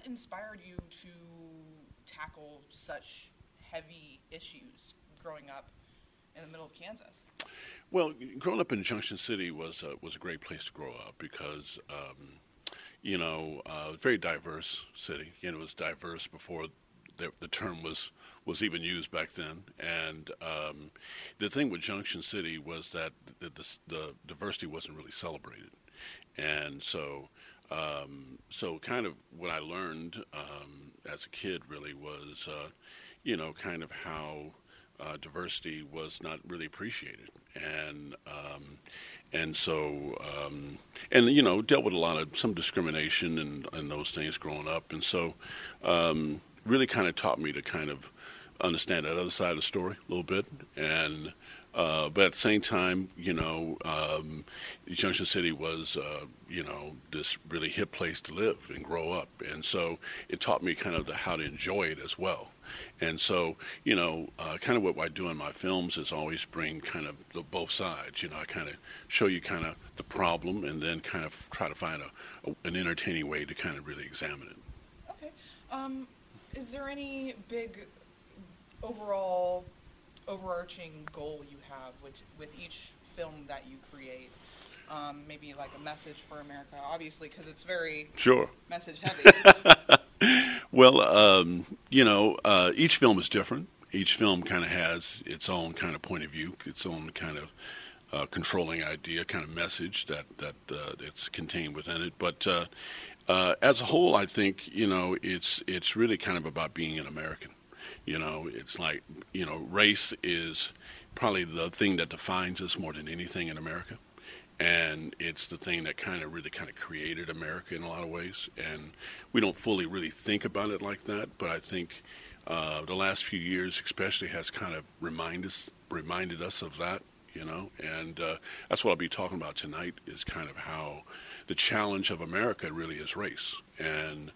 what inspired you to tackle such heavy issues growing up in the middle of Kansas? Well, growing up in Junction City was a great place to grow up because very diverse city. You know, it was diverse before the term was even used back then. And the thing with Junction City was that the diversity wasn't really celebrated. And so kind of what I learned as a kid really was, kind of how diversity was not really appreciated, and dealt with a lot of some discrimination and those things growing up, and so really kind of taught me to kind of understand that other side of the story a little bit, and but at the same time, Junction City was, this really hip place to live and grow up. And so it taught me kind of how to enjoy it as well. And so, kind of what I do in my films is always bring kind of both sides. I kind of show you kind of the problem and then kind of try to find an entertaining way to kind of really examine it. Okay. Is there any big overarching goal you have with each film that you create? Maybe like a message for America, obviously, because it's very message heavy. Well, each film is different. Each film kind of has its own kind of point of view, its own kind of controlling idea, kind of message that it's contained within it. But as a whole, I think it's really kind of about being an American. It's like race is probably the thing that defines us more than anything in America. And it's the thing that really created America in a lot of ways. And we don't fully really think about it like that. But I think the last few years especially has kind of reminded us of that, And that's what I'll be talking about tonight is kind of how the challenge of America really is race. And,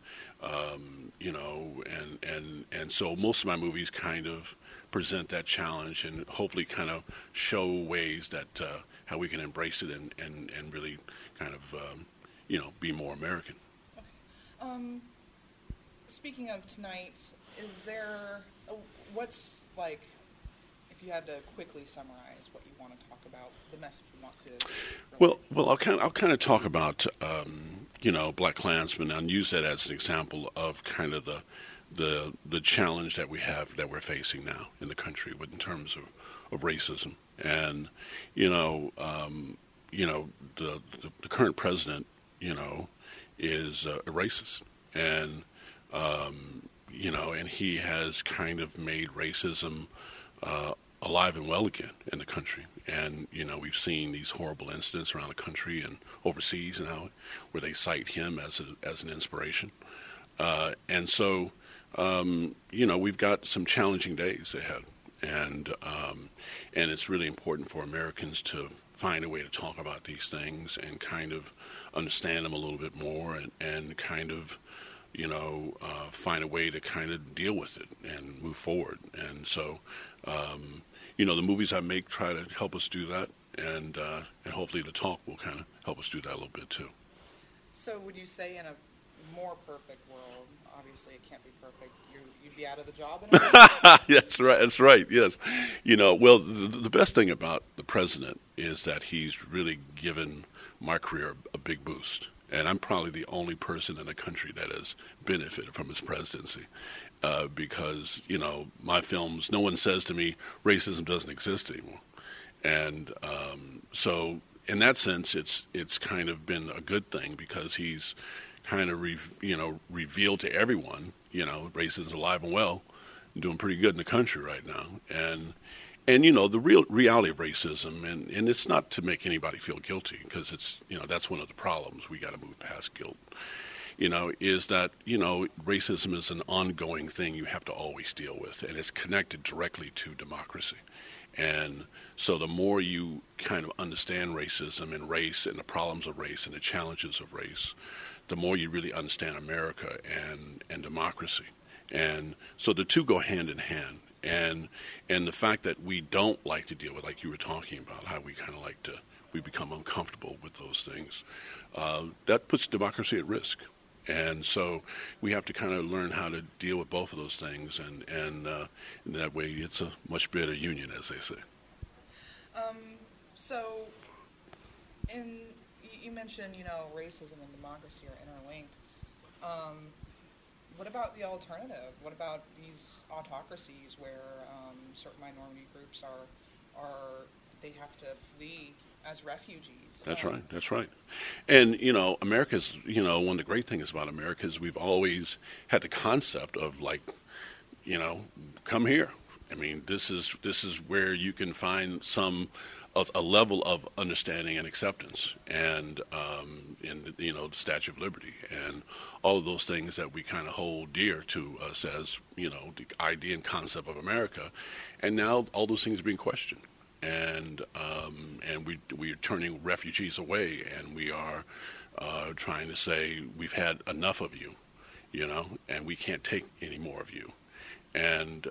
and so most of my movies kind of present that challenge and hopefully kind of show ways that how we can embrace it and really kind of, be more American. Okay. Speaking of tonight, is there, what's like, if you had to quickly summarize what you want to talk about, the message you want to... Well, I'll kind of talk about, Black Klansmen and use that as an example of kind of the challenge that we're facing now in the country in terms of racism. And, the current president, is a racist. And, and he has kind of made racism alive and well again in the country. And, we've seen these horrible incidents around the country and overseas now where they cite him as an inspiration. And so, we've got some challenging days ahead. And it's really important for Americans to find a way to talk about these things and kind of understand them a little bit more and kind of, find a way to kind of deal with it and move forward. And so, the movies I make try to help us do that, and hopefully the talk will kind of help us do that a little bit too. So would you say in a more perfect world, obviously it can't be perfect, you'd be out of the job in a way? That's right, yes. Well, the best thing about the president is that he's really given my career a big boost. And I'm probably the only person in the country that has benefited from his presidency. Because, my films, no one says to me, racism doesn't exist anymore. And so in that sense, it's kind of been a good thing because he's kind of, revealed to everyone, racism's alive and well, and doing pretty good in the country right now. And the real reality of racism, and it's not to make anybody feel guilty because it's, that's one of the problems. We got to move past guilt. Is that, racism is an ongoing thing you have to always deal with, and it's connected directly to democracy. And so the more you kind of understand racism and race and the problems of race and the challenges of race, the more you really understand America and democracy. And so the two go hand in hand. And the fact that we don't like to deal with, like you were talking about, how we kind of we become uncomfortable with those things, that puts democracy at risk. And so we have to kind of learn how to deal with both of those things, and that way it's a much better union, as they say. So, you mentioned, racism and democracy are interlinked. What about the alternative? What about these autocracies where certain minority groups they have to flee as refugees? That's right. That's right. And, America's, one of the great things about America is we've always had the concept of, like, come here. I mean, this is where you can find a level of understanding and acceptance, and the Statue of Liberty, and all of those things that we kind of hold dear to us as the idea and concept of America, and now all those things are being questioned, and we are turning refugees away, and we are trying to say we've had enough of you, and we can't take any more of you, and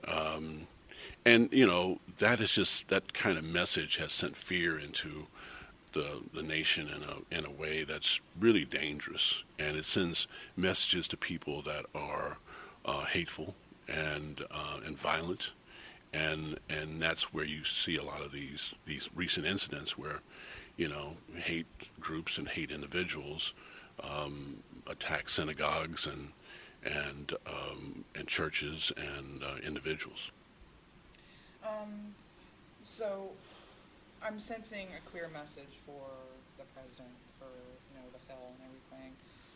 that is just, that kind of message has sent fear into the nation in a way that's really dangerous, and it sends messages to people that are hateful and violent, and that's where you see a lot of these recent incidents where hate groups and hate individuals attack synagogues and churches and individuals. So I'm sensing a clear message for the president, for the Hill and everything.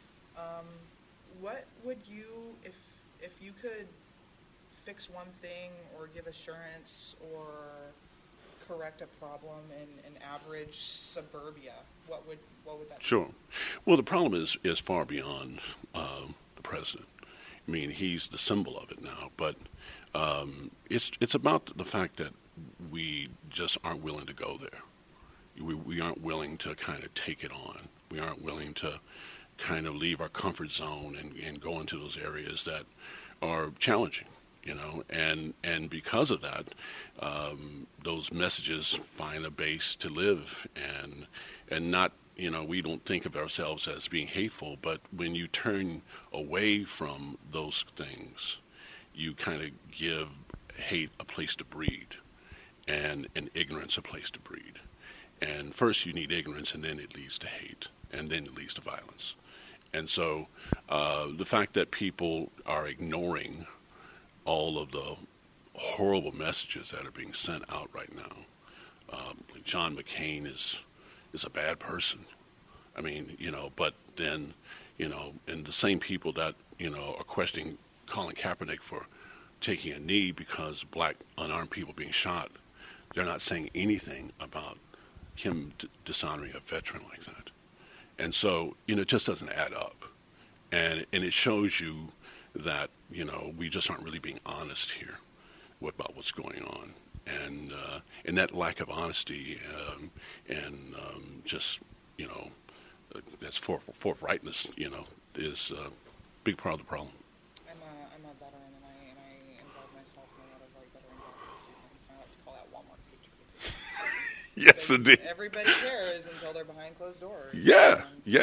What would you, if you could fix one thing or give assurance or correct a problem in average suburbia, what would that be? Sure. Well, the problem is far beyond the president. I mean, he's the symbol of it now, but it's about the fact that we just aren't willing to go there. We aren't willing to kind of take it on. We aren't willing to kind of leave our comfort zone and go into those areas that are challenging, and because of that, those messages find a base to live, and not, we don't think of ourselves as being hateful, but when you turn away from those things, you kind of give hate a place to breed, and ignorance a place to breed. And first you need ignorance, and then it leads to hate, and then it leads to violence. And so the fact that people are ignoring all of the horrible messages that are being sent out right now, like John McCain is a bad person. I mean, but then, and the same people that, are questioning Colin Kaepernick for taking a knee because black unarmed people being shot, they're not saying anything about him dishonoring a veteran like that. And so, it just doesn't add up. And it shows you that, we just aren't really being honest here about what's going on. And that lack of honesty just, that's forthrightness, is a big part of the problem. I'm a veteran, and I involve myself in a lot of veterans advocacy things. I like to call that Walmart patriotism. Yes, indeed. Everybody cares until they're behind closed doors. Yeah,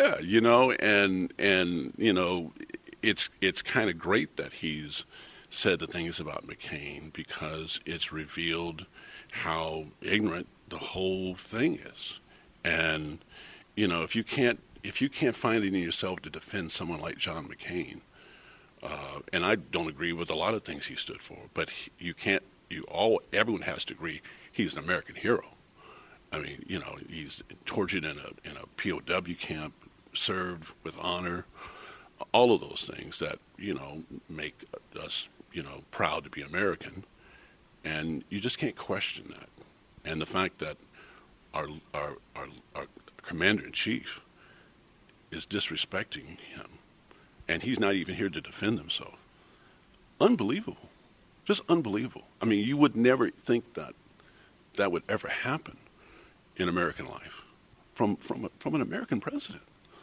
and it's kind of great that he's said the things about McCain, because it's revealed how ignorant the whole thing is. And if you can't find it in yourself to defend someone like John McCain, and I don't agree with a lot of things he stood for, but everyone has to agree he's an American hero. I mean, he's tortured in a POW camp, served with honor, all of those things that, make us, proud to be American. And you just can't question that. And the fact that our commander-in-chief is disrespecting him, and he's not even here to defend himself. Unbelievable. Just unbelievable. I mean, you would never think that would ever happen in American life from an American president.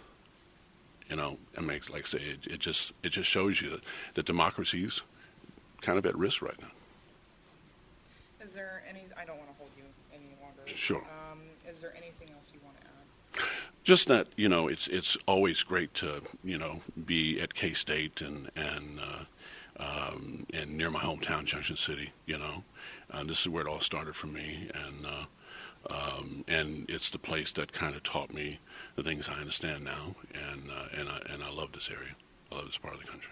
It makes, like I say, it just shows you that democracy's kind of at risk right now. Is there any? I don't want to hold you any longer. Sure. Is there anything else you want to add? Just that, it's always great to be at K-State and near my hometown, Junction City. This is where it all started for me, and it's the place that kind of taught me the things I understand now, and I love this area. I love this part of the country.